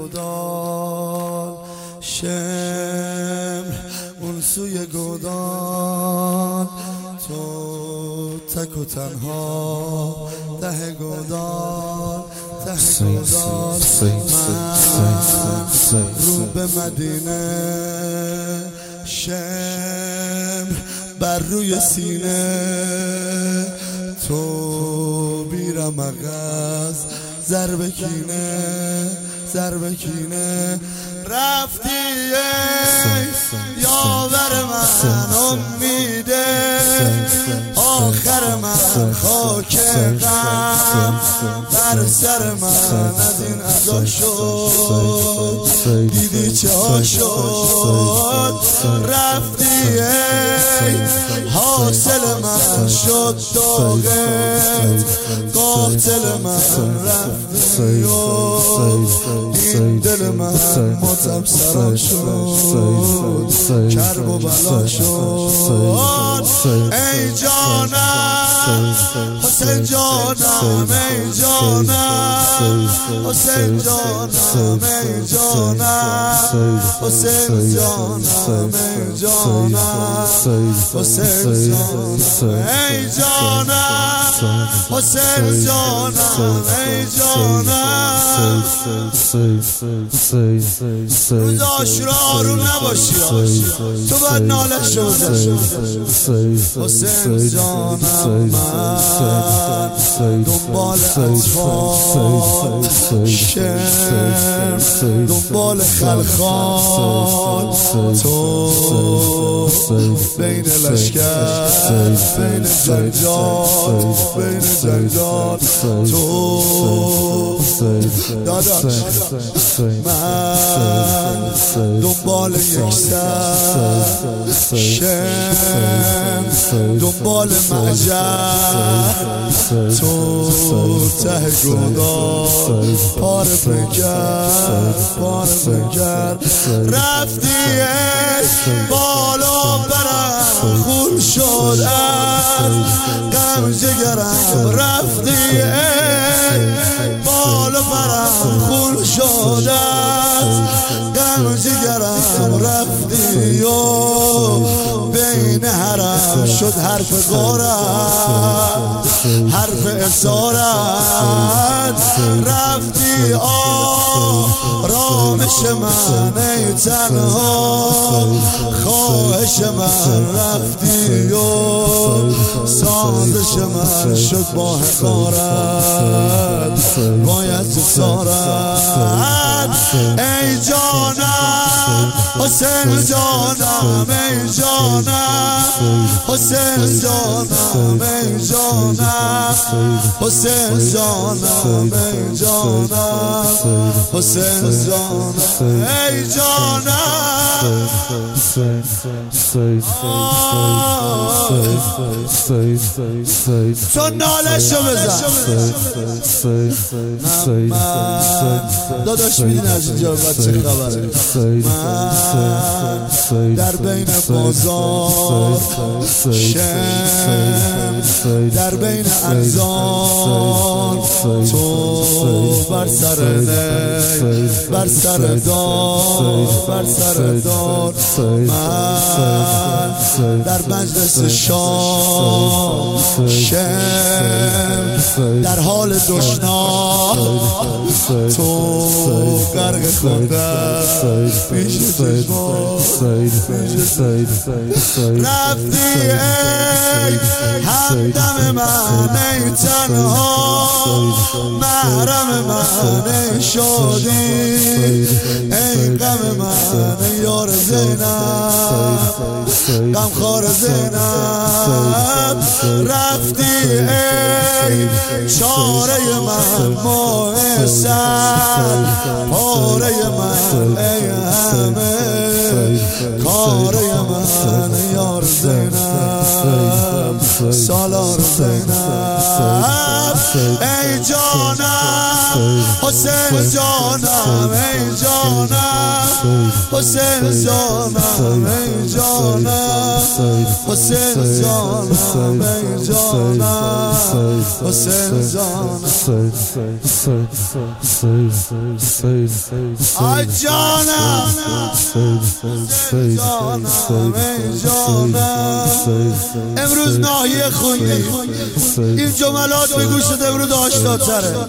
گودال شمر اون سوی گودال تو تک و تنها ته گودال ته گودال من رو به مدینه شمر بر روی سینه تو بیرم اغاز ضرب کینه رفتی یاور من امیده آخر من خاک غم بر سر من از این عزا شد دیدی چه ها شد رفتی حاصل من شد داغت قاتل من رفتی این دل من ماتم سرا شد کرب و بلا شد ای جانم حسین جانم ای جانم حسین جانم ای جانم حسین جانم ای جانم حسین جانم ای جانم حسین جانم ای جانم روز عاشورا آروم نباشی تو باید نالش رو بزنی حسین جانم من دنبال اطفال شمر دنبال خلخال تو بین لشکر بین جنجال تو داداش من دنبال یک سر شم دنبال معجر تو ته گودال پاره بگر رفتی بالا برم خون شد از غم جگرم رفتی بالا برم خون شد از غم جگرم رفتی و بین حرم شد حرف غارت حرف اسارت رفتی آرامش من ای تنها خواهش من رفتی و سازش من شد با حقارت باید سارت ای جانم حسین جانم ای جانم حسین جانم ای جانم حسین جانم ای جانم حسین جانم ای جانم تو نالشو بزن داداش میدین از اینجا بعد چه خبره من در بین بازار شم در بین انزان تو بر سر نی بر سر دار من در مجلس شام شم در حال دشنام تو غرق خوردن پیش چشمان رفتی ای همدم من ای تنها محرم من ای شادی ای غم من ای یار زینب غمخوار زینب رفتی ای چاره من ماه سر پاره من ای همه کاره من یار زینب سالار زینب ای جانم حسین جانم ای جانم حسین جانم ای جانم حسین جانم ای جانم حسین جانم ای جانم جانم ای جانم امروز ناحیه خوندی این جملات به گوشت امروز آشناتره.